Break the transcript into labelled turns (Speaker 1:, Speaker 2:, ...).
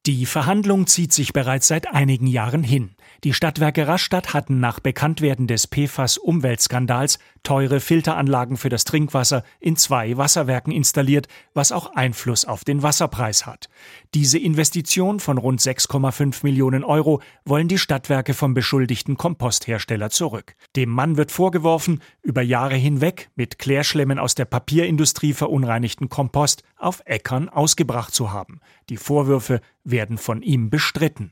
Speaker 1: Die Verhandlung zieht sich bereits seit einigen Jahren hin. Die Stadtwerke Rastatt hatten nach Bekanntwerden des PFAS-Umweltskandals teure Filteranlagen für das Trinkwasser in 2 Wasserwerken installiert, was auch Einfluss auf den Wasserpreis hat. Diese Investition von rund 6,5 Millionen Euro wollen die Stadtwerke vom beschuldigten Komposthersteller zurück. Dem Mann wird vorgeworfen, über Jahre hinweg mit Klärschlemmen aus der Papierindustrie verunreinigten Kompost auf Äckern ausgebracht zu haben. Die Vorwürfe werden von ihm bestritten.